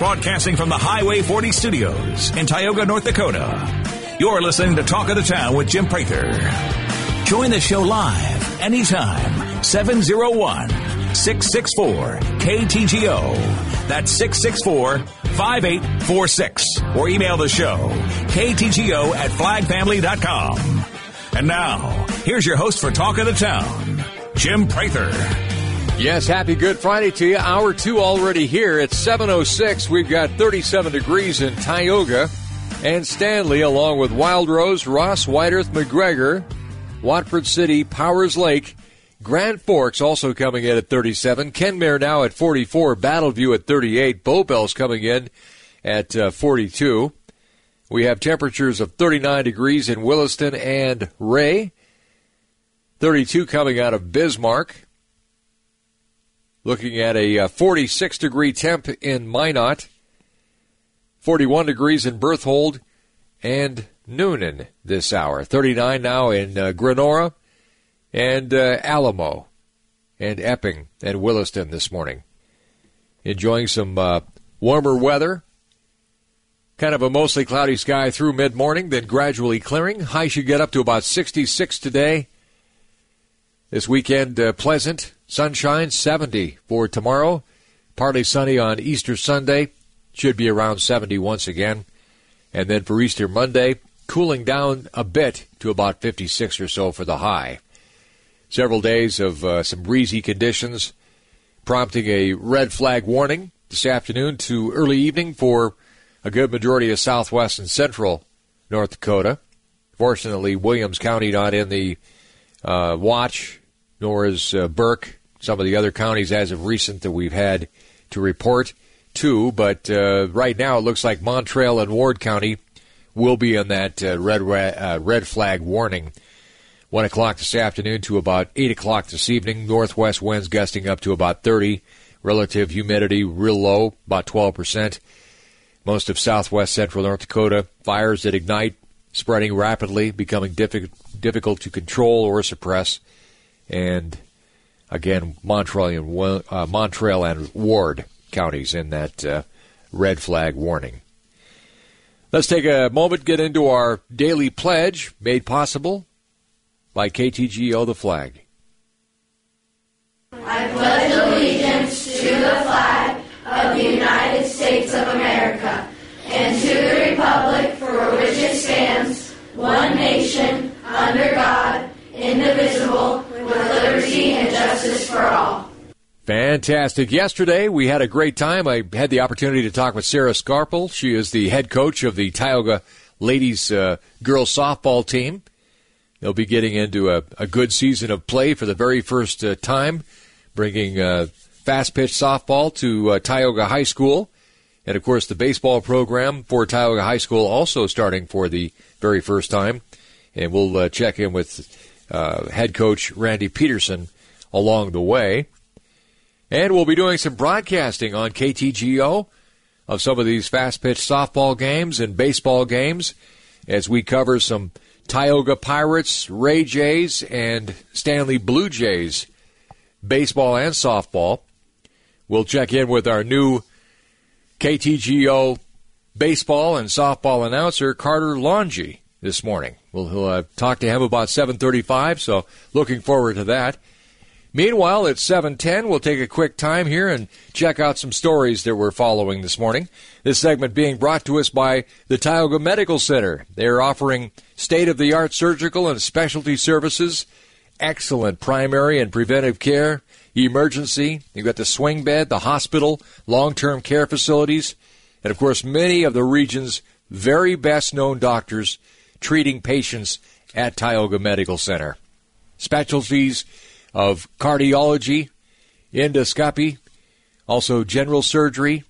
Broadcasting from the Highway 40 studios in Tioga, North Dakota. You're listening to Talk of the Town with Jim Prather. Join the show live anytime. 701-664-KTGO. That's 664-5846. Or email the show, ktgo@flagfamily.com. And now, here's your host for Talk of the Town, Jim Prather. Yes, happy Good Friday to you. Hour 2 already here. It's 7:06. We've got 37 degrees in Tioga and Stanley, along with Wild Rose, Ross, Whiteearth, McGregor, Watford City, Powers Lake, Grand Forks also coming in at 37. Kenmare now at 44. Battleview at 38. Bowbells coming in at 42. We have temperatures of 39 degrees in Williston and Ray. 32 coming out of Bismarck. Looking at a 46-degree temp in Minot. 41 degrees in Berthold and Noonan this hour. 39 now in Grenora and Alamo and Epping and Williston this morning. Enjoying some warmer weather. Kind of a mostly cloudy sky through mid-morning, then gradually clearing. High should get up to about 66 today. This weekend, pleasant. Sunshine, 70 for tomorrow. Partly sunny on Easter Sunday. Should be around 70 once again. And then for Easter Monday, cooling down a bit to about 56 or so for the high. Several days of some breezy conditions, prompting a red flag warning this afternoon to early evening for a good majority of southwest and central North Dakota. Fortunately, Williams County not in the watch, nor is Burke, some of the other counties as of recent that we've had to report to. But right now it looks like Montreal and Ward County will be in that red flag warning. 1 o'clock this afternoon to about 8 o'clock this evening. Northwest winds gusting up to about 30. Relative humidity real low, about 12%. Most of southwest central North Dakota, fires that ignite, spreading rapidly, becoming difficult to control or suppress. And again, Montreal and Ward counties in that red flag warning. Let's take a moment, get into our daily pledge, made possible by KTGO The Flag. I pledge allegiance to the flag of the United States of America and to the republic for which it stands, one nation, under God, indivisible, with liberty and justice for all. Fantastic. Yesterday, we had a great time. I had the opportunity to talk with Sarah Scarpel. She is the head coach of the Tioga ladies girls softball team. They'll be getting into a good season of play for the very first time, bringing fast-pitch softball to Tioga High School. And, of course, the baseball program for Tioga High School also starting for the very first time. And we'll check in with head coach Randy Peterson along the way. And we'll be doing some broadcasting on KTGO of some of these fast-pitch softball games and baseball games as we cover some Tioga Pirates, Ray Jays, and Stanley Blue Jays baseball and softball. We'll check in with our new KTGO baseball and softball announcer, Carter Longy, this morning. We'll talk to him about 7:35, so looking forward to that. Meanwhile, at 7:10, we'll take a quick time here and check out some stories that we're following this morning. This segment being brought to us by the Tioga Medical Center. They're offering state-of-the-art surgical and specialty services, excellent primary and preventive care, emergency. You've got the swing bed, the hospital, long-term care facilities, and, of course, many of the region's very best-known doctors treating patients at Tioga Medical Center. Specialties of cardiology, endoscopy, also general surgery,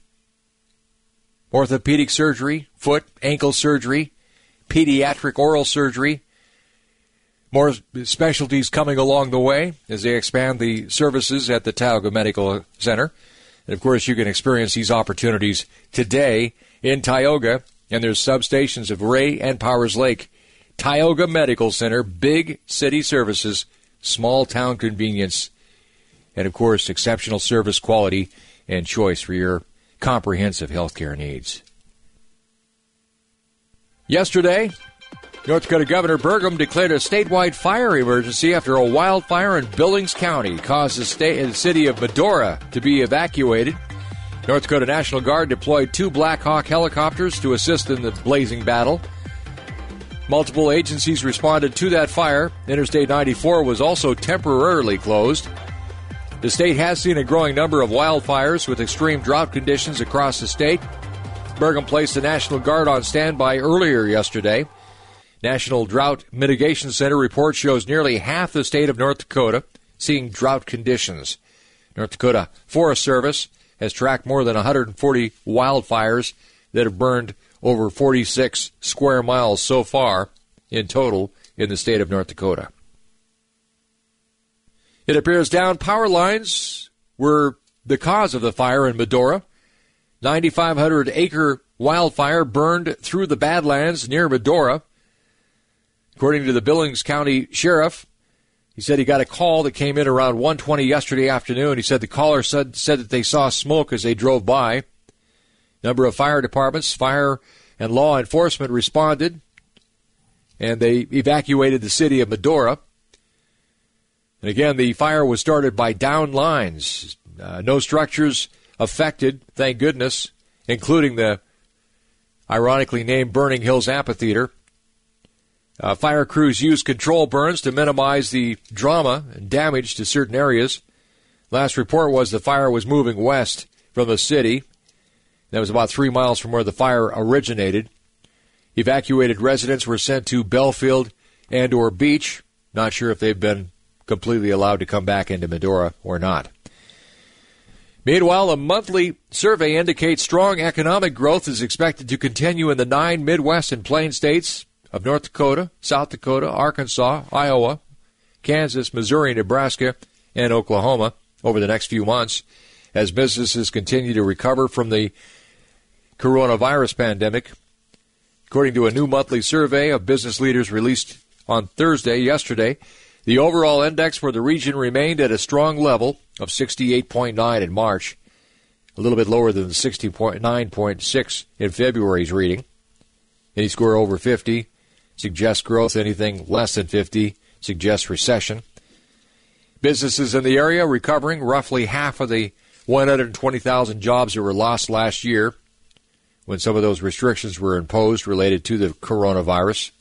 orthopedic surgery, foot, ankle surgery, pediatric oral surgery. More specialties coming along the way as they expand the services at the Tioga Medical Center. And, of course, you can experience these opportunities today in Tioga, and there's substations of Ray and Powers Lake. Tioga Medical Center, big city services, small town convenience, and, of course, exceptional service quality and choice for your comprehensive health care needs. Yesterday, North Dakota Governor Burgum declared a statewide fire emergency after a wildfire in Billings County caused the city of Medora to be evacuated. North Dakota National Guard deployed 2 Black Hawk helicopters to assist in the blazing battle. Multiple agencies responded to that fire. Interstate 94 was also temporarily closed. The state has seen a growing number of wildfires with extreme drought conditions across the state. Burgum placed the National Guard on standby earlier yesterday. National Drought Mitigation Center report shows nearly half the state of North Dakota seeing drought conditions. North Dakota Forest Service has tracked more than 140 wildfires that have burned over 46 square miles so far in total in the state of North Dakota. It appears downed power lines were the cause of the fire in Medora. 9,500-acre wildfire burned through the Badlands near Medora. According to the Billings County Sheriff, he said he got a call that came in around 1:20 yesterday afternoon. He said the caller said that they saw smoke as they drove by. Number of fire departments, fire and law enforcement responded, and they evacuated the city of Medora. And again, the fire was started by downed lines. No structures affected, thank goodness, including the ironically named Burning Hills Amphitheater. Fire crews used control burns to minimize the drama and damage to certain areas. Last report was the fire was moving west from the city. That was about 3 miles from where the fire originated. Evacuated residents were sent to Belfield and or Beach. Not sure if they've been completely allowed to come back into Medora or not. Meanwhile, a monthly survey indicates strong economic growth is expected to continue in the 9 Midwest and Plain states of North Dakota, South Dakota, Arkansas, Iowa, Kansas, Missouri, Nebraska, and Oklahoma over the next few months as businesses continue to recover from the coronavirus pandemic. According to a new monthly survey of business leaders released on yesterday, the overall index for the region remained at a strong level of 68.9 in March, a little bit lower than the 69.6 in February's reading. Any score over 50 suggests growth. Anything less than 50 suggests recession. Businesses in the area recovering. Roughly half of the 120,000 jobs that were lost last year when some of those restrictions were imposed related to the coronavirus.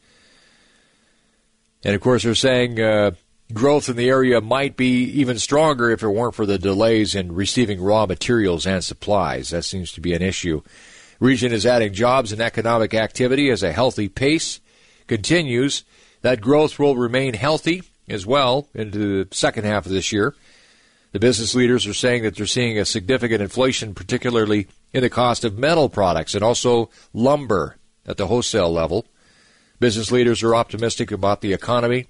And, of course, they're saying growth in the area might be even stronger if it weren't for the delays in receiving raw materials and supplies. That seems to be an issue. Region is adding jobs and economic activity as a healthy pace continues. That growth will remain healthy as well into the second half of this year. The business leaders are saying that they're seeing a significant inflation, particularly in the cost of metal products and also lumber at the wholesale level. Business leaders are optimistic about the economy.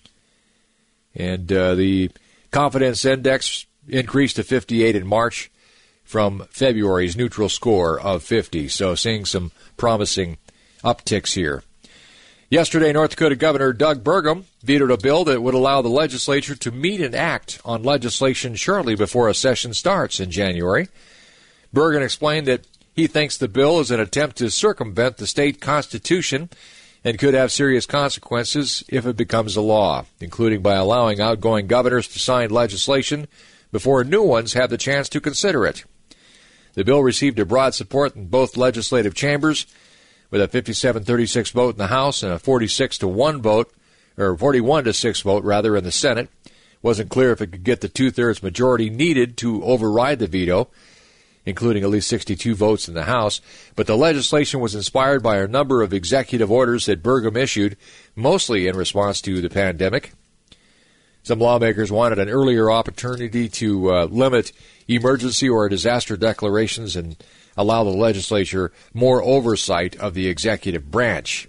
And the confidence index increased to 58 in March from February's neutral score of 50. So seeing some promising upticks here. Yesterday, North Dakota Governor Doug Burgum vetoed a bill that would allow the legislature to meet and act on legislation shortly before a session starts in January. Burgum explained that he thinks the bill is an attempt to circumvent the state constitution and could have serious consequences if it becomes a law, including by allowing outgoing governors to sign legislation before new ones have the chance to consider it. The bill received a broad support in both legislative chambers, with a 57-36 vote in the House and a 46-1 vote, or 41-6 vote rather, in the Senate. Wasn't clear if it could get the two-thirds majority needed to override the veto, including at least 62 votes in the House. But the legislation was inspired by a number of executive orders that Burgum issued, mostly in response to the pandemic. Some lawmakers wanted an earlier opportunity to limit emergency or disaster declarations and allow the legislature more oversight of the executive branch.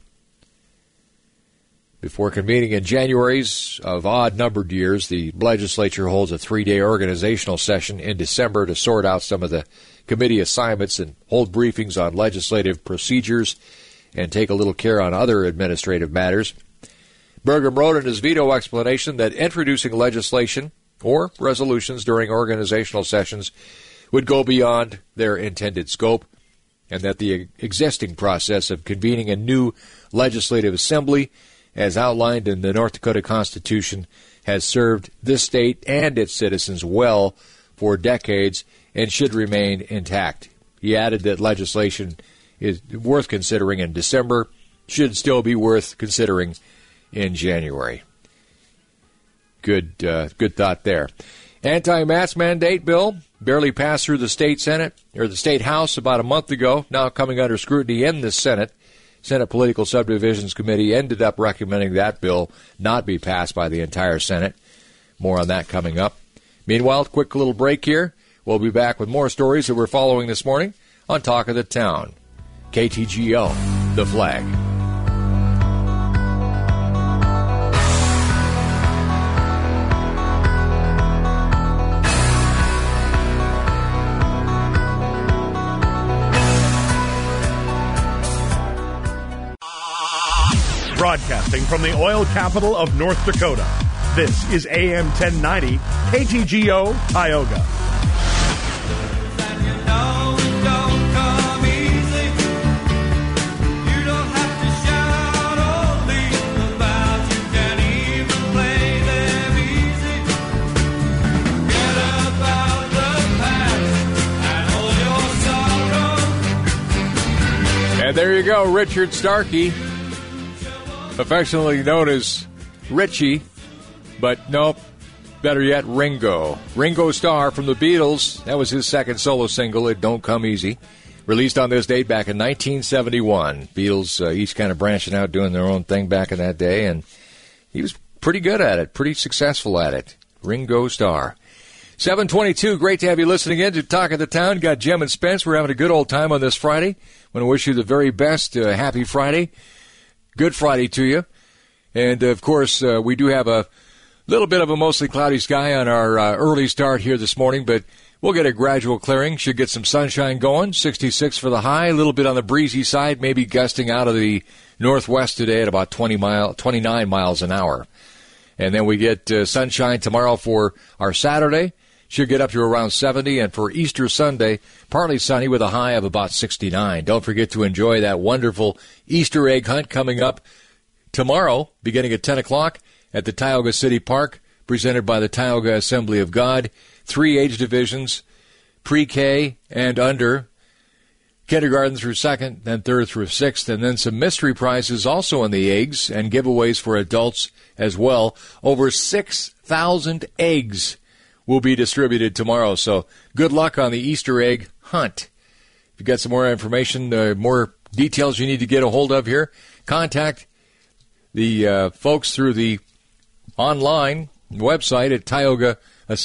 Before convening in January's of odd-numbered years, the legislature holds a 3-day organizational session in December to sort out some of the committee assignments and hold briefings on legislative procedures and take a little care on other administrative matters. Burgum wrote in his veto explanation that introducing legislation or resolutions during organizational sessions would go beyond their intended scope, and that the existing process of convening a new legislative assembly, as outlined in the North Dakota Constitution, has served this state and its citizens well for decades and should remain intact. He added that legislation is worth considering in December, should still be worth considering in January. Good thought there. Anti-mask mandate bill barely passed through the state Senate, or the state House, about a month ago, now coming under scrutiny in the Senate. Senate Political Subdivisions Committee ended up recommending that bill not be passed by the entire Senate. More on that coming up. Meanwhile, quick little break here. We'll be back with more stories that we're following this morning on Talk of the Town. KTGO, The Flag. Broadcasting from the oil capital of North Dakota, this is AM 1090, KTGO, Tioga. And there you go, Richard Starkey, affectionately known as Richie, but nope, better yet, Ringo. Ringo Starr from the Beatles. That was his second solo single, It Don't Come Easy, released on this date back in 1971. Beatles each kind of branching out, doing their own thing back in that day, and he was pretty good at it, pretty successful at it. Ringo Starr. 7:22, great to have you listening in to Talk of the Town. Got Jim and Spence. We're having a good old time on this Friday. I want to wish you the very best. Happy Friday. Good Friday to you. And, of course, we do have a little bit of a mostly cloudy sky on our early start here this morning, but we'll get a gradual clearing. Should get some sunshine going. 66 for the high, a little bit on the breezy side, maybe gusting out of the northwest today at about 29 miles an hour. And then we get sunshine tomorrow for our Saturday. Should get up to around 70, and for Easter Sunday, partly sunny with a high of about 69. Don't forget to enjoy that wonderful Easter egg hunt coming up tomorrow, beginning at 10 o'clock at the Tioga City Park, presented by the Tioga Assembly of God. 3 age divisions, pre-K and under, kindergarten through 2nd, then 3rd through 6th, and then some mystery prizes also in the eggs and giveaways for adults as well. Over 6,000 eggs will be distributed tomorrow, so good luck on the Easter egg hunt. If you've got some more information, more details you need to get a hold of here, contact the folks through the online website at Tioga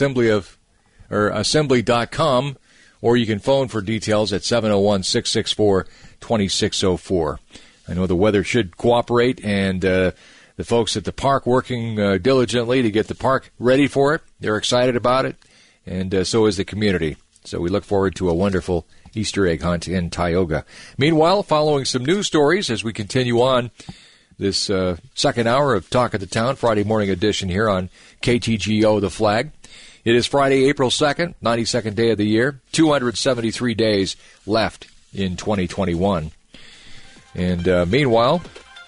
Assembly.com, or you can phone for details at 701-664-2604. I know the weather should cooperate, and the folks at the park working diligently to get the park ready for it. They're excited about it, and so is the community. So we look forward to a wonderful Easter egg hunt in Tioga. Meanwhile, following some news stories as we continue on this second hour of Talk of the Town, Friday morning edition here on KTGO The Flag. It is Friday, April 2nd, 92nd day of the year, 273 days left in 2021. And meanwhile,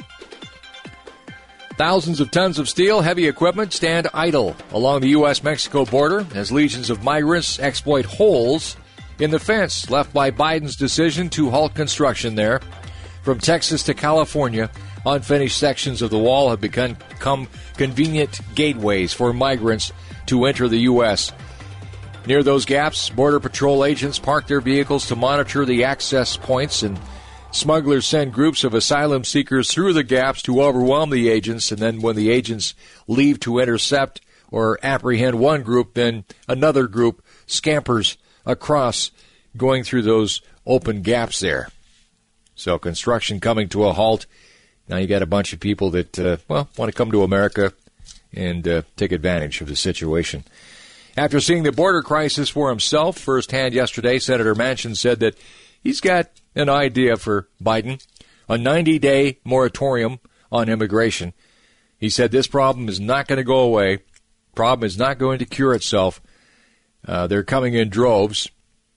thousands of tons of steel, heavy equipment stand idle along the U.S.-Mexico border as legions of migrants exploit holes in the fence left by Biden's decision to halt construction there. From Texas to California, unfinished sections of the wall have become convenient gateways for migrants to enter the U.S. Near those gaps, Border Patrol agents park their vehicles to monitor the access points, and smugglers send groups of asylum seekers through the gaps to overwhelm the agents, and then when the agents leave to intercept or apprehend one group, then another group scampers across, going through those open gaps there. So construction coming to a halt. Now you got a bunch of people that, want to come to America and take advantage of the situation. After seeing the border crisis for himself firsthand yesterday, Senator Manchin said that he's got an idea for Biden, a 90-day moratorium on immigration. He said this problem is not going to go away. Problem is not going to cure itself. They're coming in droves.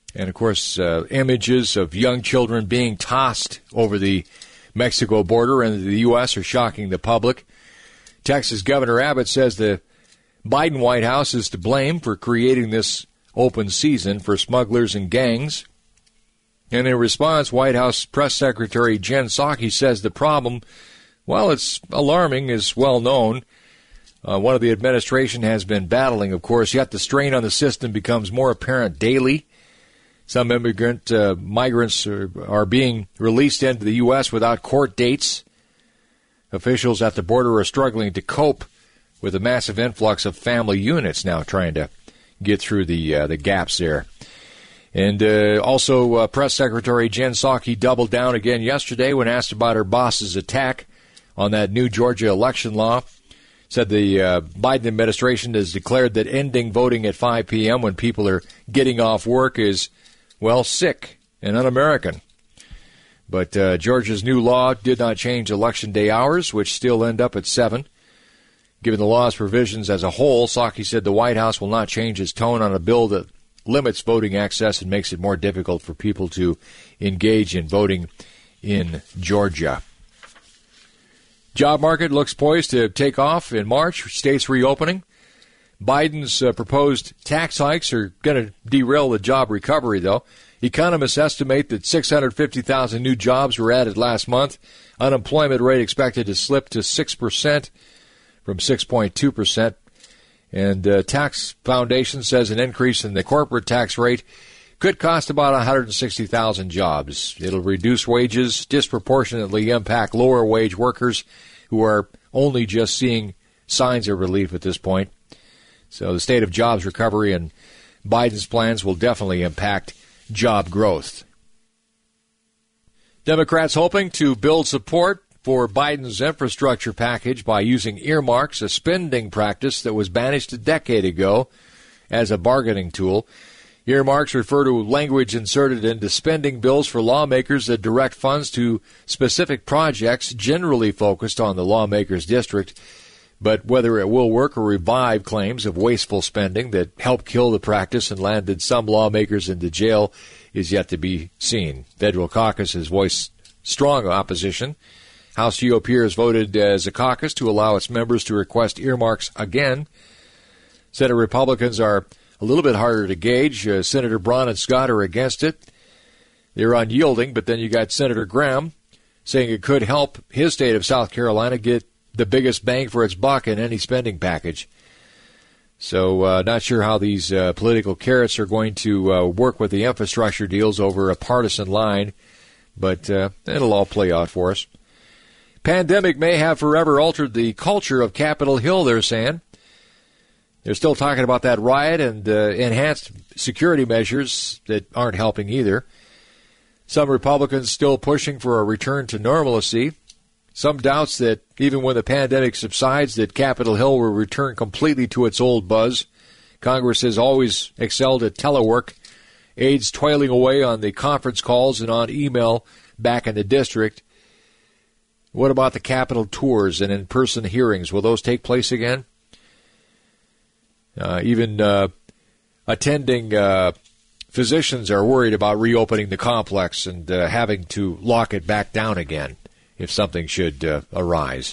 And, of course, images of young children being tossed over the Mexico border into the U.S. are shocking the public. Texas Governor Abbott says the Biden White House is to blame for creating this open season for smugglers and gangs. And in response, White House Press Secretary Jen Psaki says the problem, while it's alarming, is well known. One of the administration has been battling, of course, yet the strain on the system becomes more apparent daily. Some migrants are being released into the U.S. without court dates. Officials at the border are struggling to cope with a massive influx of family units now trying to get through the gaps there. And also, Press Secretary Jen Psaki doubled down again yesterday when asked about her boss's attack on that new Georgia election law. Said the Biden administration has declared that ending voting at 5 p.m. when people are getting off work is, well, sick and un-American. But Georgia's new law did not change Election Day hours, which still end up at 7. Given the law's provisions as a whole, Psaki said the White House will not change its tone on a bill that limits voting access and makes it more difficult for people to engage in voting in Georgia. Job market looks poised to take off in March, states reopening. Biden's proposed tax hikes are going to derail the job recovery, though. Economists estimate that 650,000 new jobs were added last month. Unemployment rate expected to slip to 6% from 6.2%. And Tax Foundation says an increase in the corporate tax rate could cost about 160,000 jobs. It'll reduce wages, disproportionately impact lower wage workers who are only just seeing signs of relief at this point. So the state of jobs recovery and Biden's plans will definitely impact job growth. Democrats hoping to build support for Biden's infrastructure package by using earmarks, a spending practice that was banished a decade ago as a bargaining tool. Earmarks refer to language inserted into spending bills for lawmakers that direct funds to specific projects generally focused on the lawmaker's district. But whether it will work or revive claims of wasteful spending that helped kill the practice and landed some lawmakers into jail is yet to be seen. Federal caucus has voiced strong opposition. House GOP has voted as a caucus to allow its members to request earmarks again. Senate Republicans are a little bit harder to gauge. Senator Braun and Scott are against it. They're unyielding, but then you got Senator Graham saying it could help his state of South Carolina get the biggest bang for its buck in any spending package. So not sure how these political carrots are going to work with the infrastructure deals over a partisan line, but it'll all play out for us. Pandemic may have forever altered the culture of Capitol Hill, they're saying. They're still talking about that riot and enhanced security measures that aren't helping either. Some Republicans still pushing for a return to normalcy. Some doubts that even when the pandemic subsides that Capitol Hill will return completely to its old buzz. Congress has always excelled at telework. Aides toiling away on the conference calls and on email back in the district. What about the Capitol tours and in-person hearings? Will those take place again? Even attending physicians are worried about reopening the complex and having to lock it back down again if something should arise.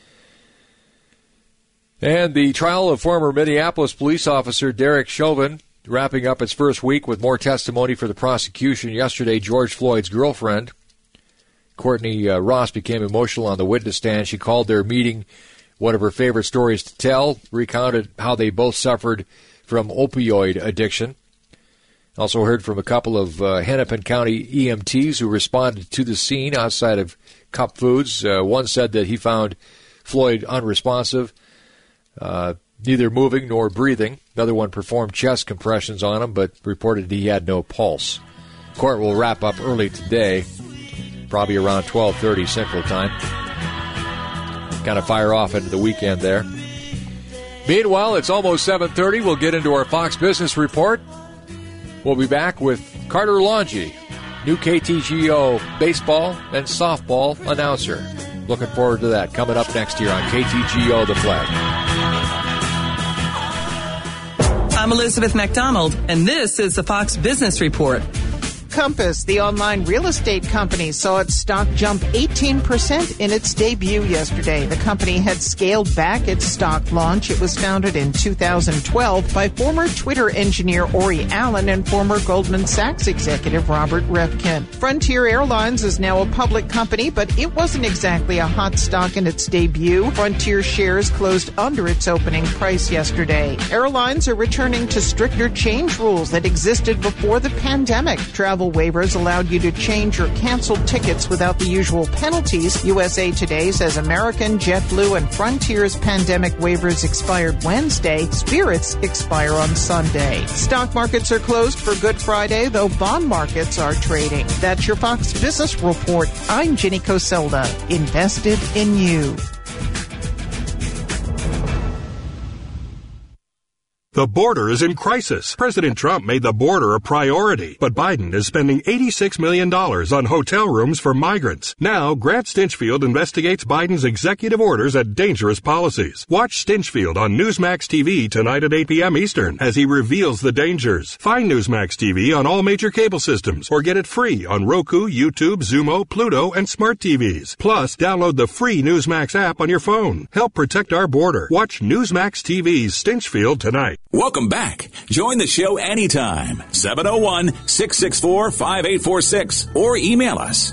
And the trial of former Minneapolis police officer Derek Chauvin wrapping up its first week with more testimony for the prosecution. Yesterday, George Floyd's girlfriend, Courtney Ross, became emotional on the witness stand. She called their meeting one of her favorite stories to tell, recounted how they both suffered from opioid addiction. Also heard from a couple of Hennepin County EMTs who responded to the scene outside of Cup Foods. One said that he found Floyd unresponsive, neither moving nor breathing. Another one performed chest compressions on him, but reported he had no pulse. Court will wrap up early today, probably around 12:30 Central Time. Kind of fire off into the weekend there. Meanwhile, it's almost 7:30. We'll get into our Fox Business Report. We'll be back with Carter Longy, new KTGO baseball and softball announcer. Looking forward to that coming up next year on KTGO The Flag. I'm Elizabeth McDonald, and this is the Fox Business Report. Compass, the online real estate company, saw its stock jump 18% in its debut yesterday. The company had scaled back its stock launch. It was founded in 2012 by former Twitter engineer Ori Allen and former Goldman Sachs executive Robert Reffkin. Frontier Airlines is now a public company, but it wasn't exactly a hot stock in its debut. Frontier shares closed under its opening price yesterday. Airlines are returning to stricter change rules that existed before the pandemic. Travel waivers allowed you to change or cancel tickets without the usual penalties. USA Today says American, JetBlue, and Frontier's pandemic waivers expired Wednesday. Spirit's expire on Sunday. Stock markets are closed for Good Friday, though bond markets are trading. That's your Fox Business Report. I'm Ginny Coselda. Invested in you. The border is in crisis. President Trump made the border a priority, but Biden is spending $86 million on hotel rooms for migrants. Now, Grant Stinchfield investigates Biden's executive orders and dangerous policies. Watch Stinchfield on Newsmax TV tonight at 8 p.m. Eastern as he reveals the dangers. Find Newsmax TV on all major cable systems or get it free on Roku, YouTube, Xumo, Pluto, and smart TVs. Plus, download the free Newsmax app on your phone. Help protect our border. Watch Newsmax TV's Stinchfield tonight. Welcome back. Join the show anytime. 701-664-5846 or email us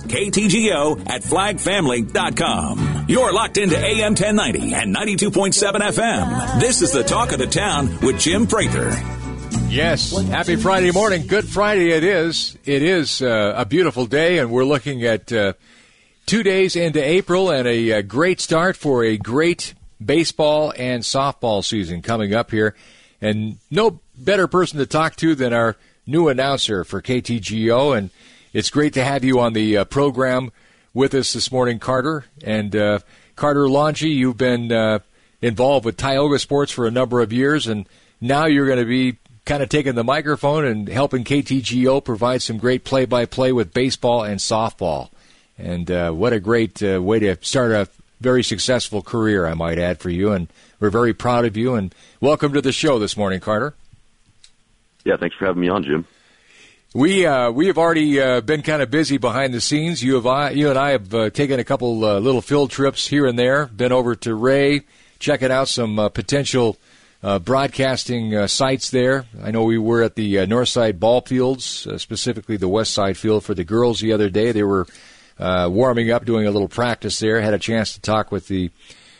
ktgo@flagfamily.com. You're locked into AM 1090 and 92.7 FM. This is the talk of the town with Jim Prather. Yes, happy Friday morning. Good Friday it is. It is a beautiful day, and we're looking at 2 days into April and a great start for a great baseball and softball season coming up here. And no better person to talk to than our new announcer for KTGO. And it's great to have you on the program with us this morning, Carter. And Carter Longy, you've been involved with Tioga Sports for a number of years, and now you're going to be kind of taking the microphone and helping KTGO provide some great play-by-play with baseball and softball. And what a great way to start a very successful career, I might add, for you. And we're very proud of you, and welcome to the show this morning, Carter. Yeah, thanks for having me on, Jim. We have already been kind of busy behind the scenes. You and I have taken a couple little field trips here and there, been over to Ray, checking out some potential broadcasting sites there. I know we were at the Northside ball fields, specifically the Westside field for the girls the other day. They were warming up, doing a little practice there. Had a chance to talk with the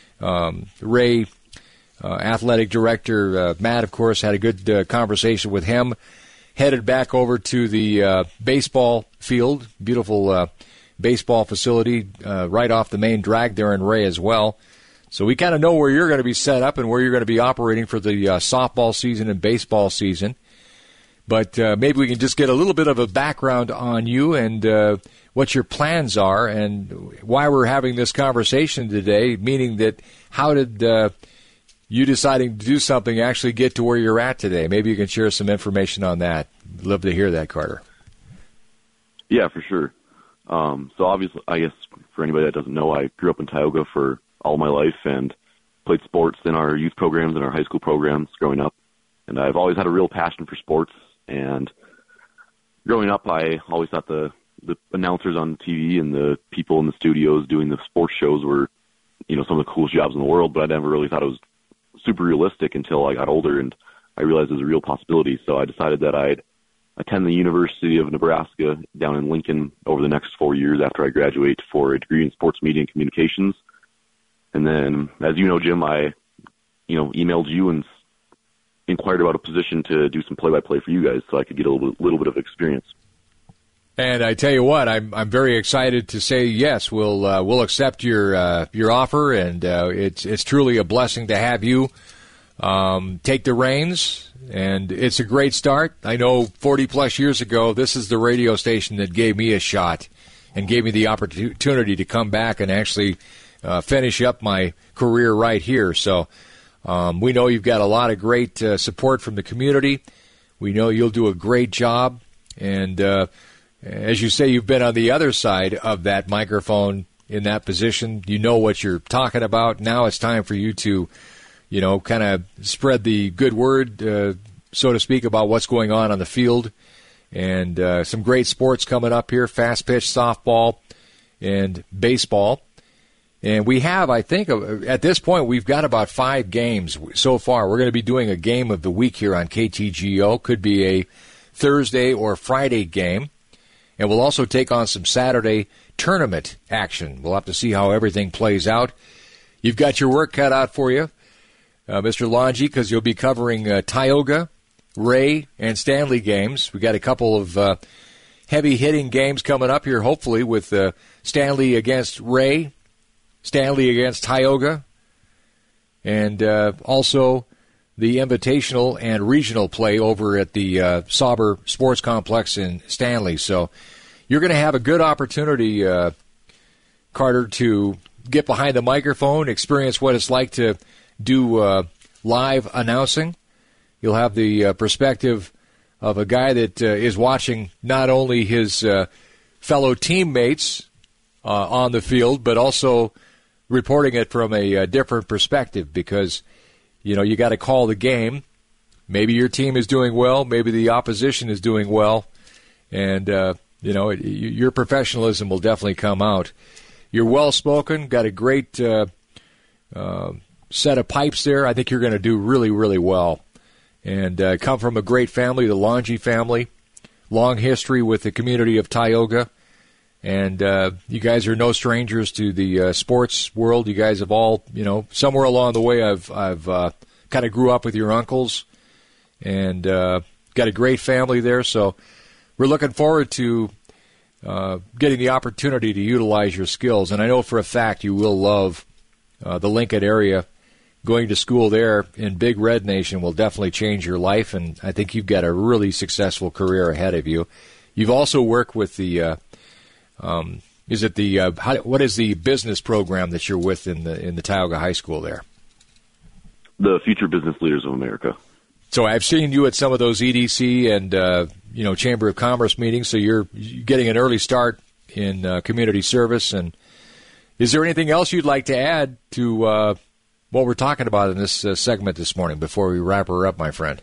Ray athletic director, Matt, of course, had a good conversation with him. Headed back over to the baseball field, beautiful baseball facility right off the main drag there in Ray as well. So we kind of know where you're going to be set up and where you're going to be operating for the softball season and baseball season. But maybe we can just get a little bit of a background on you and what your plans are and why we're having this conversation today, meaning that how did you deciding to do something actually get to where you're at today? Maybe you can share some information on that. Love to hear that, Carter. Yeah, for sure. So obviously, I guess for anybody that doesn't know, I grew up in Tioga for all my life and played sports in our youth programs and our high school programs growing up. And I've always had a real passion for sports. And growing up, I always thought the announcers on TV and the people in the studios doing the sports shows were, some of the coolest jobs in the world, but I never really thought it was super realistic until I got older and I realized it was a real possibility. So I decided that I'd attend the University of Nebraska down in Lincoln over the next 4 years after I graduate for a degree in sports media and communications. And then, as you know, Jim, I, emailed you and inquired about a position to do some play-by-play for you guys so I could get a little bit of experience. And I tell you what, I'm very excited to say yes. We'll accept your offer, and it's truly a blessing to have you take the reins. And it's a great start. I know 40 plus years ago, this is the radio station that gave me a shot and gave me the opportunity to come back and actually finish up my career right here. So we know you've got a lot of great support from the community. We know you'll do a great job, and as you say, you've been on the other side of that microphone in that position. You know what you're talking about. Now it's time for you to, kind of spread the good word, so to speak, about what's going on the field. And some great sports coming up here, fast pitch, softball, and baseball. And we have, I think, at this point, we've got about 5 games so far. We're going to be doing a game of the week here on KTGO. Could be a Thursday or Friday game. And we'll also take on some Saturday tournament action. We'll have to see how everything plays out. You've got your work cut out for you, Mr. Longy, because you'll be covering Tioga, Ray, and Stanley games. We got a couple of heavy-hitting games coming up here, hopefully, with Stanley against Ray, Stanley against Tioga, and also the invitational and regional play over at the Sauber Sports Complex in Stanley. So you're going to have a good opportunity, Carter, to get behind the microphone, experience what it's like to do live announcing. You'll have the perspective of a guy that is watching not only his fellow teammates on the field, but also reporting it from a different perspective, because you got to call the game. Maybe your team is doing well, maybe the opposition is doing well, and your professionalism will definitely come out. You're well-spoken, got a great set of pipes there. I think you're going to do really, really well. And come from a great family, the Longy family, long history with the community of Tioga. And you guys are no strangers to the sports world. You guys have all, somewhere along the way I've kind of grew up with your uncles and got a great family there. So we're looking forward to getting the opportunity to utilize your skills. And I know for a fact you will love the Lincoln area. Going to school there in Big Red Nation will definitely change your life, and I think you've got a really successful career ahead of you. You've also worked with the what is the business program that you're with in the Tioga High School there? The Future Business Leaders of America. So I've seen you at some of those EDC and Chamber of Commerce meetings. So you're getting an early start in community service. And is there anything else you'd like to add to what we're talking about in this segment this morning before we wrap her up, my friend?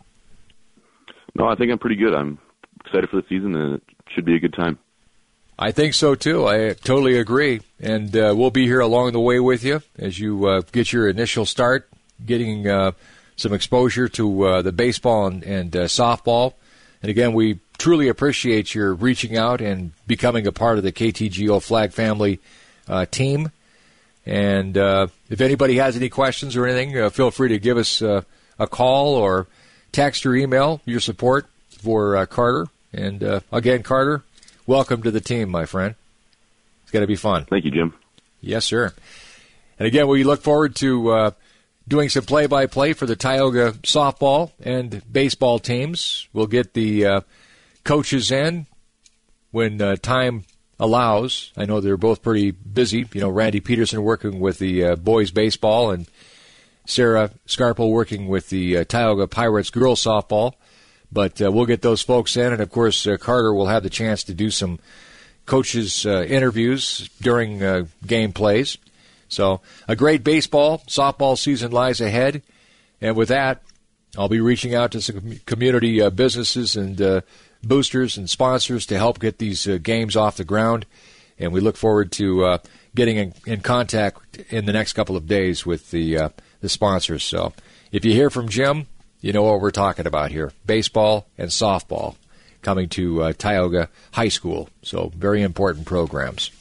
No, I think I'm pretty good. I'm excited for the season, and it should be a good time. I think so, too. I totally agree. And we'll be here along the way with you as you get your initial start, getting some exposure to the baseball and softball. And, again, we truly appreciate your reaching out and becoming a part of the KTGO Flag Family team. And if anybody has any questions or anything, feel free to give us a call or text or email your support for Carter. And, again, Carter, welcome to the team, my friend. It's going to be fun. Thank you, Jim. Yes, sir. And, again, we look forward to doing some play-by-play for the Tioga softball and baseball teams. We'll get the coaches in when time allows. I know they're both pretty busy. Randy Peterson working with the boys baseball and Sarah Scarpel working with the Tioga Pirates girls softball. But we'll get those folks in, and, of course, Carter will have the chance to do some coaches' interviews during game plays. So a great baseball, softball season lies ahead. And with that, I'll be reaching out to some community businesses and boosters and sponsors to help get these games off the ground. And we look forward to getting in contact in the next couple of days with the sponsors. So if you hear from Jim, you know what we're talking about here. Baseball and softball coming to Tioga High School. So very important programs.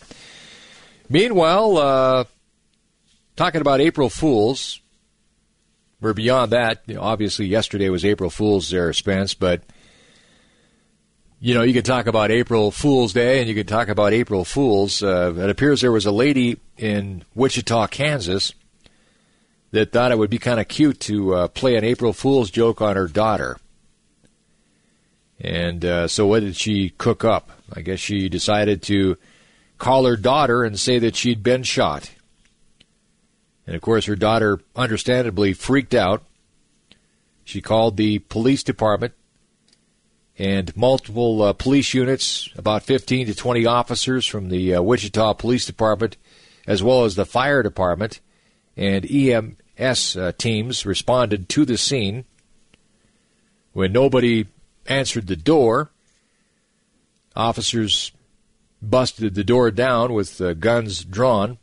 Meanwhile, talking about April Fools, we're beyond that. Obviously, yesterday was April Fool's there, Spence, but you could talk about April Fool's Day and you could talk about April Fools. It appears there was a lady in Wichita, Kansas, that thought it would be kind of cute to play an April Fool's joke on her daughter. And so what did she cook up? I guess she decided to call her daughter and say that she'd been shot. And, of course, her daughter understandably freaked out. She called the police department and multiple police units, about 15 to 20 officers from the Wichita Police Department, as well as the fire department and EMS teams responded to the scene. When nobody answered the door, officers busted the door down with guns drawn.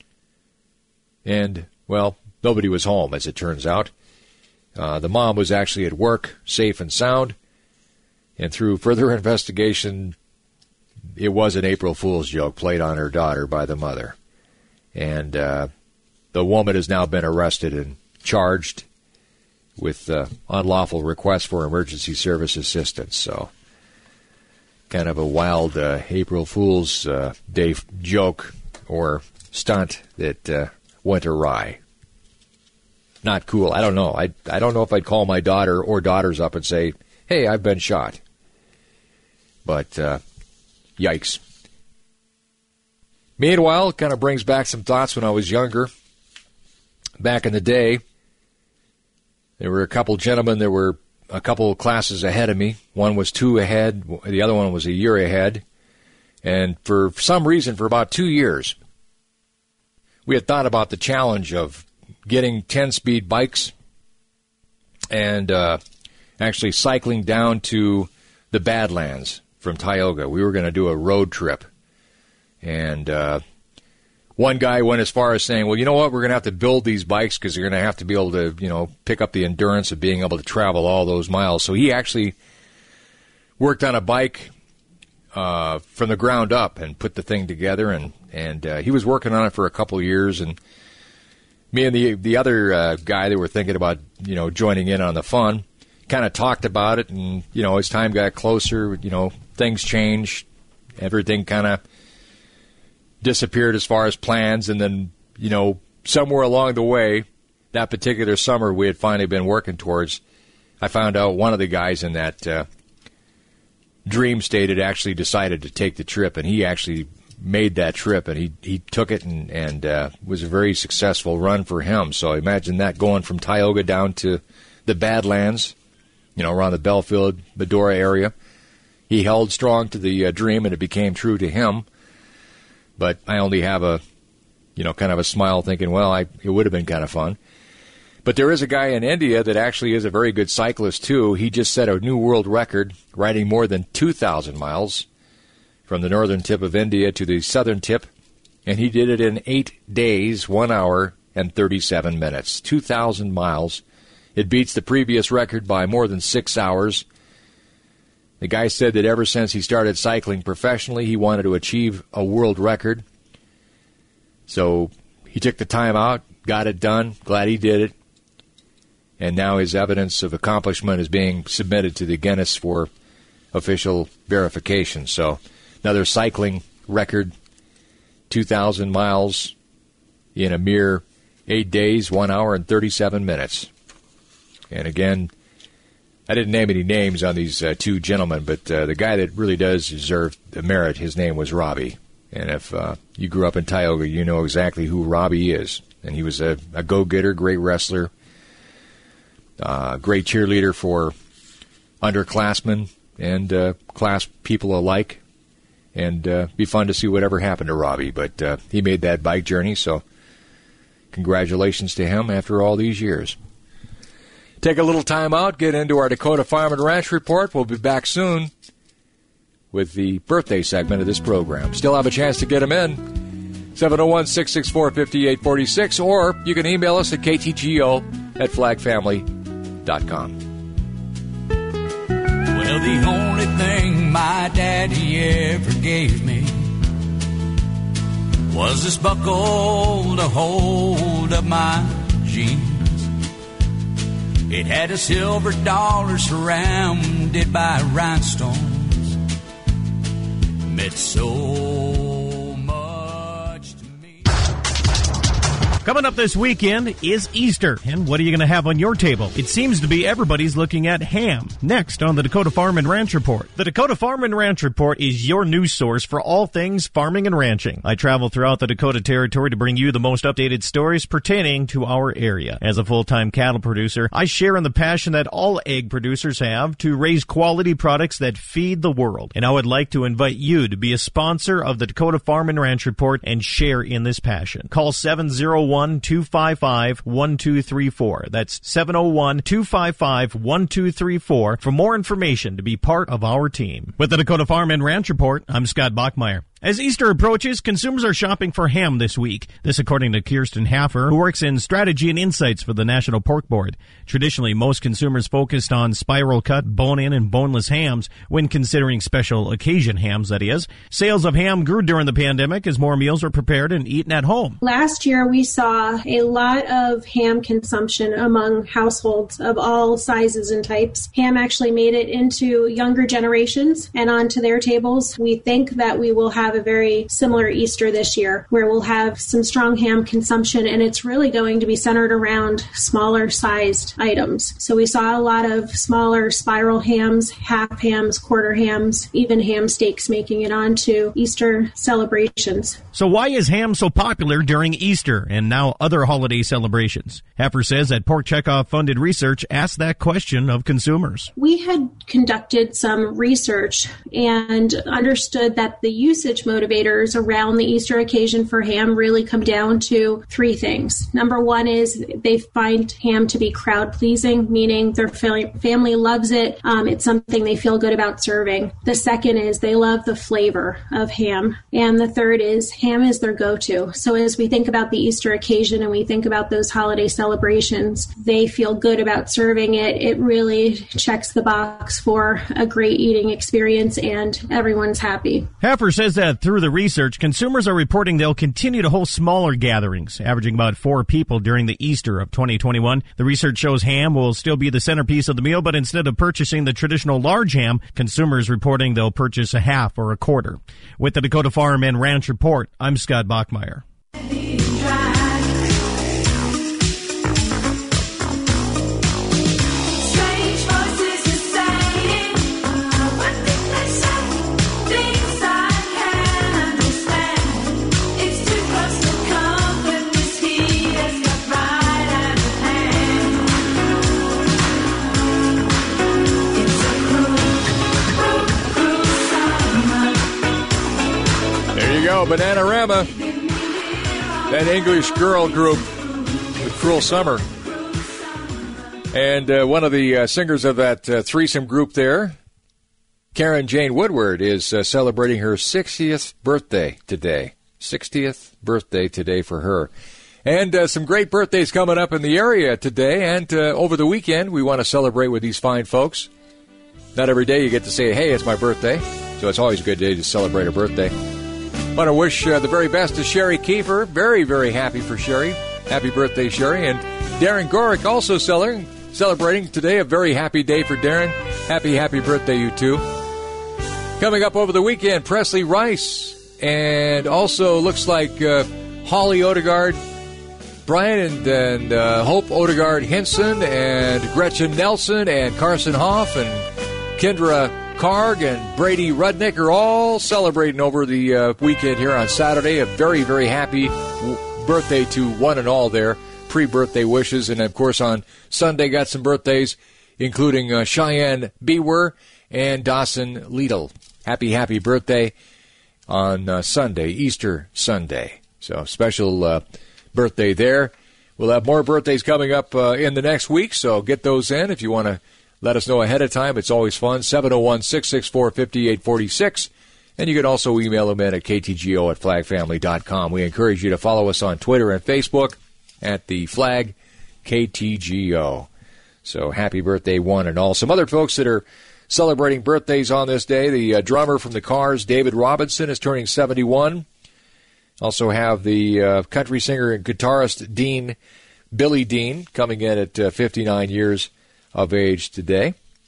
And, well, nobody was home, as it turns out. The mom was actually at work, safe and sound. And through further investigation, it was an April Fool's joke played on her daughter by the mother. And the woman has now been arrested and charged with unlawful request for emergency service assistance. So, kind of a wild April Fool's Day joke or stunt that went awry. Not cool. I don't know. I don't know if I'd call my daughter or daughters up and say, hey, I've been shot. But, yikes. Meanwhile, it kind of brings back some thoughts when I was younger. Back in the day, there were a couple gentlemen that were a couple of classes ahead of me. One was 2 ahead. The other one was a year ahead. And for some reason, for about 2 years, we had thought about the challenge of getting 10-speed bikes and actually cycling down to the Badlands from Tioga. We were going to do a road trip. And one guy went as far as saying, well, you know what, we're going to have to build these bikes because you're going to have to be able to, pick up the endurance of being able to travel all those miles. So he actually worked on a bike from the ground up and put the thing together. And he was working on it for a couple of years. And me and the other guy that were thinking about, joining in on the fun, kind of talked about it. And, as time got closer, things changed. Everything kind of disappeared as far as plans, and then, somewhere along the way, that particular summer we had finally been working towards, I found out one of the guys in that dream state had actually decided to take the trip, and he actually made that trip, and he took it, and was a very successful run for him. So imagine that, going from Tioga down to the Badlands, around the Belfield, Medora area. He held strong to the dream, and it became true to him. But I only have a, kind of a smile thinking, well, it would have been kind of fun. But there is a guy in India that actually is a very good cyclist, too. He just set a new world record, riding more than 2,000 miles from the northern tip of India to the southern tip. And he did it in 8 days, 1 hour, and 37 minutes. 2,000 miles. It beats the previous record by more than 6 hours. The guy said that ever since he started cycling professionally, he wanted to achieve a world record. So he took the time out, got it done, glad he did it. And now his evidence of accomplishment is being submitted to the Guinness for official verification. So another cycling record, 2,000 miles in a mere 8 days, 1 hour, and 37 minutes. And again, I didn't name any names on these two gentlemen, but the guy that really does deserve the merit, his name was Robbie. And if you grew up in Tioga, you know exactly who Robbie is. And he was a go-getter, great wrestler, great cheerleader for underclassmen and class people alike. And be fun to see whatever happened to Robbie. But he made that bike journey, so congratulations to him after all these years. Take a little time out, get into our Dakota Farm and Ranch Report. We'll be back soon with the birthday segment of this program. Still have a chance to get them in. 701-664-5846, or you can email us at ktgo@flagfamily.com. Well, the only thing my daddy ever gave me was this buckle to hold up my jeans. It had a silver dollar surrounded by rhinestones. Meant so much to me. Coming up this weekend is Easter, and what are you going to have on your table? It seems to be everybody's looking at ham. Next on the Dakota Farm and Ranch Report. The Dakota Farm and Ranch Report is your news source for all things farming and ranching. I travel throughout the Dakota Territory to bring you the most updated stories pertaining to our area. As a full-time cattle producer, I share in the passion that all egg producers have to raise quality products that feed the world. And I would like to invite you to be a sponsor of the Dakota Farm and Ranch Report and share in this passion. Call 701 701-255-1234. That's 701-255-1234 for more information to be part of our team. With the Dakota Farm and Ranch Report, I'm Scott Bachmeyer. As Easter approaches, consumers are shopping for ham this week. This according to Kirsten Haffer, who works in strategy and insights for the National Pork Board. Traditionally, most consumers focused on spiral cut, bone-in, and boneless hams when considering special occasion hams, that is. Sales of ham grew during the pandemic as more meals were prepared and eaten at home. Last year, we saw a lot of ham consumption among households of all sizes and types. Ham actually made it into younger generations and onto their tables. We think that we will have a very similar Easter this year, where we'll have some strong ham consumption, and it's really going to be centered around smaller sized items. So we saw a lot of smaller spiral hams, half hams, quarter hams, even ham steaks making it onto Easter celebrations. So why is ham so popular during Easter and now other holiday celebrations? Heifer says that Pork Checkoff funded research asked that question of consumers. We had conducted some research and understood that the usage motivators around the Easter occasion for ham really come down to three things. Number one is they find ham to be crowd pleasing, meaning their family loves it. It's something they feel good about serving. The second is they love the flavor of ham. And the third is ham is their go-to. So as we think about the Easter occasion and we think about those holiday celebrations, they feel good about serving it. It really checks the box for a great eating experience and everyone's happy. Heifer says that through the research, consumers are reporting they'll continue to host smaller gatherings, averaging about 4 people during the Easter of 2021. The research shows ham will still be the centerpiece of the meal, but instead of purchasing the traditional large ham, consumers reporting they'll purchase a half or a quarter. With the Dakota Farm and Ranch Report, I'm Scott Bachmeyer. Bananarama, that English girl group with Cruel Summer. And one of the singers of that threesome group there, Karen Jane Woodward, is celebrating her 60th birthday today. 60th birthday today for her. And some great birthdays coming up in the area today and over the weekend. We want to celebrate with these fine folks. Not every day you get to say, hey, it's my birthday. So it's always a good day to celebrate a birthday. I want to wish the very best to Sherry Kiefer. Very, very happy for Sherry. Happy birthday, Sherry. And Darren Gorick also celebrating today. A very happy day for Darren. Happy birthday, you two. Coming up over the weekend, Presley Rice. And also looks like Holly Odegaard, Brian and Hope Odegaard Hinson, and Gretchen Nelson, and Carson Hoff, and Kendra Karg and Brady Rudnick are all celebrating over the weekend here on Saturday. A very, very happy birthday to one and all there. Pre-birthday wishes. And, of course, on Sunday got some birthdays, including Cheyenne Bewer and Dawson Liedl. Happy birthday on Sunday, Easter Sunday. So special birthday there. We'll have more birthdays coming up in the next week, so get those in if you want to. Let us know ahead of time. It's always fun. 701-664-5846. And you can also email them in at ktgo@flagfamily.com. We encourage you to follow us on Twitter and Facebook at the Flag KTGO. So happy birthday, one and all. Some other folks that are celebrating birthdays on this day. The drummer from the Cars, David Robinson, is turning 71. Also have the country singer and guitarist Billy Dean, coming in at 59 years of age today.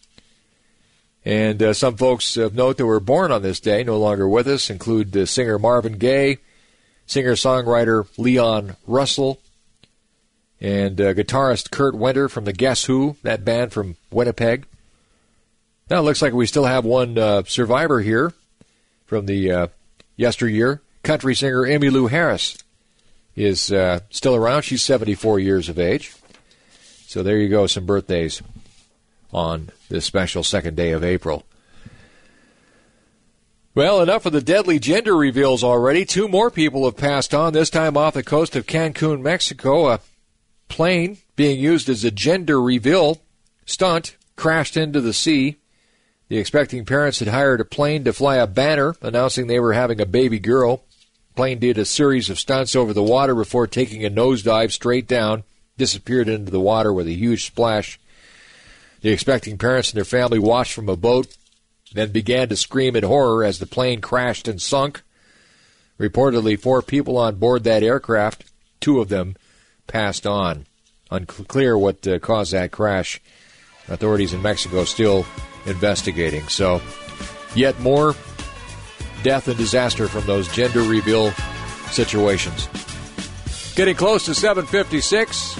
And some folks of note that were born on this day, no longer with us, include singer Marvin Gaye, singer-songwriter Leon Russell, and guitarist Kurt Winter from the Guess Who, that band from Winnipeg. Now it looks like we still have one survivor here from the yesteryear. Country singer Emmylou Harris is still around. She's 74 years of age. So there you go, some birthdays on this special second day of April. Well, enough of the deadly gender reveals already. 2 more people have passed on, this time off the coast of Cancun, Mexico. A plane being used as a gender reveal stunt crashed into the sea. The expecting parents had hired a plane to fly a banner announcing they were having a baby girl. The plane did a series of stunts over the water before taking a nosedive straight down, disappeared into the water with a huge splash. The expecting parents and their family watched from a boat, then began to scream in horror as the plane crashed and sunk. Reportedly, 4 people on board that aircraft, 2 of them passed on. Unclear what caused that crash. Authorities in Mexico still investigating. So, yet more death and disaster from those gender reveal situations. Getting close to 7:56.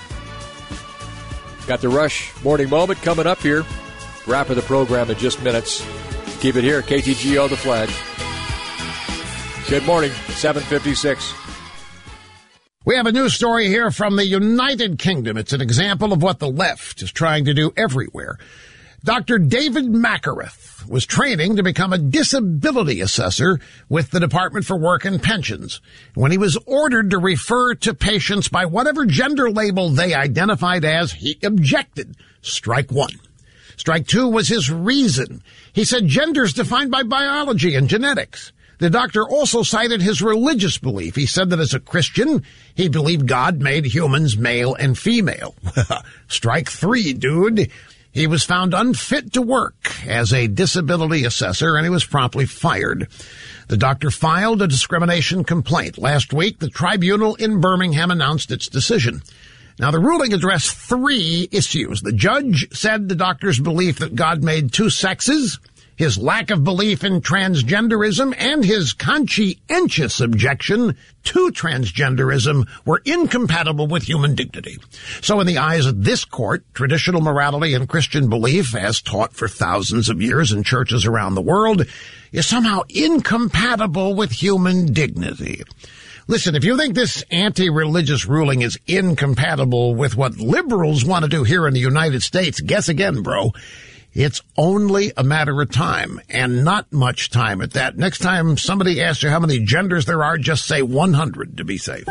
Got the Rush Morning Moment coming up here. Wrap of the program in just minutes. Keep it here, KTGO The Flag. Good morning, 7:56. We have a news story here from the United Kingdom. It's an example of what the left is trying to do everywhere. Dr. David Macareth was training to become a disability assessor with the Department for Work and Pensions. When he was ordered to refer to patients by whatever gender label they identified as, he objected. Strike 1. Strike 2 was his reason. He said gender is defined by biology and genetics. The doctor also cited his religious belief. He said that as a Christian, he believed God made humans male and female. Strike 3, dude. He was found unfit to work as a disability assessor, and he was promptly fired. The doctor filed a discrimination complaint. Last week, the tribunal in Birmingham announced its decision. Now, the ruling addressed 3 issues. The judge said the doctor's belief that God made 2 sexes, his lack of belief in transgenderism, and his conscientious objection to transgenderism were incompatible with human dignity. So in the eyes of this court, traditional morality and Christian belief, as taught for thousands of years in churches around the world, is somehow incompatible with human dignity. Listen, if you think this anti-religious ruling is incompatible with what liberals want to do here in the United States, guess again, bro. It's only a matter of time, and not much time at that. Next time somebody asks you how many genders there are, just say 100 to be safe.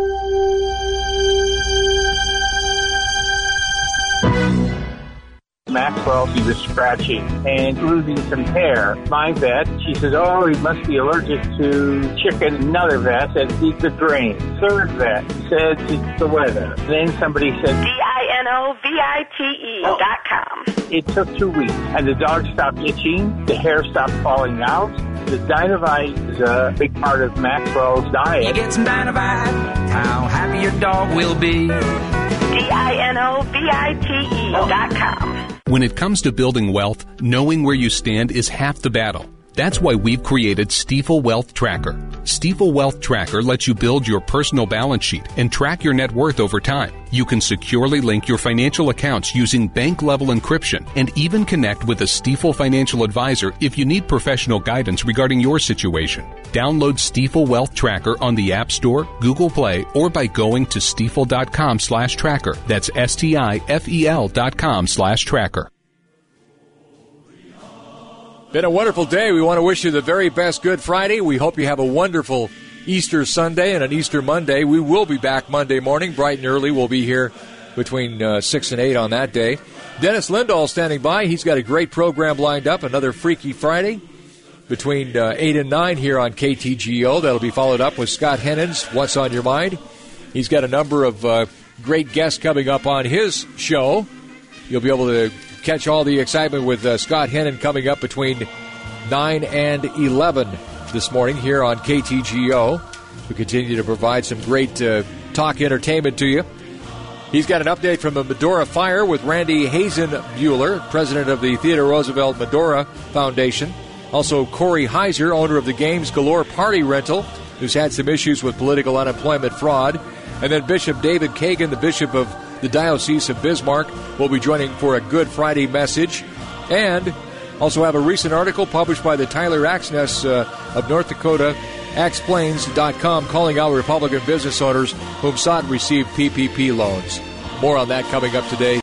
Maxwell, he was scratching and losing some hair. My vet, she says, oh, he must be allergic to chicken. Another vet said, it's the drain. Third vet said, it's the weather. Then somebody said, DINOVITE.com. It took 2 weeks, and the dog stopped itching, the hair stopped falling out. The Dinovite is a big part of Maxwell's diet. You get some Dinovite, how happy your dog will be. DINOVITE.com. When it comes to building wealth, knowing where you stand is half the battle. That's why we've created Stifel Wealth Tracker. Stifel Wealth Tracker lets you build your personal balance sheet and track your net worth over time. You can securely link your financial accounts using bank-level encryption and even connect with a Stifel financial advisor if you need professional guidance regarding your situation. Download Stifel Wealth Tracker on the App Store, Google Play, or by going to stifel.com/tracker. That's STIFEL.com/tracker. Been a wonderful day. We want to wish you the very best Good Friday. We hope you have a wonderful Easter Sunday and an Easter Monday. We will be back Monday morning, bright and early. We'll be here between 6 and 8 on that day. Dennis Lindahl standing by. He's got a great program lined up, another Freaky Friday between 8 and 9 here on KTGO. That'll be followed up with Scott Hennon's What's on Your Mind. He's got a number of great guests coming up on his show. You'll be able to catch all the excitement with Scott Hennon coming up between 9 and 11 this morning here on KTGO. We continue to provide some great talk entertainment to you. He's got an update from the Medora fire with Randy Hazenmuller, president of the Theodore Roosevelt Medora Foundation. Also, Corey Heiser, owner of the Games Galore Party Rental, who's had some issues with political unemployment fraud. And then Bishop David Kagan, the Bishop of the Diocese of Bismarck, will be joining for a Good Friday message. And also have a recent article published by the Tyler Axness of North Dakota, axplains.com, calling out Republican business owners whom sought and received PPP loans. More on that coming up today.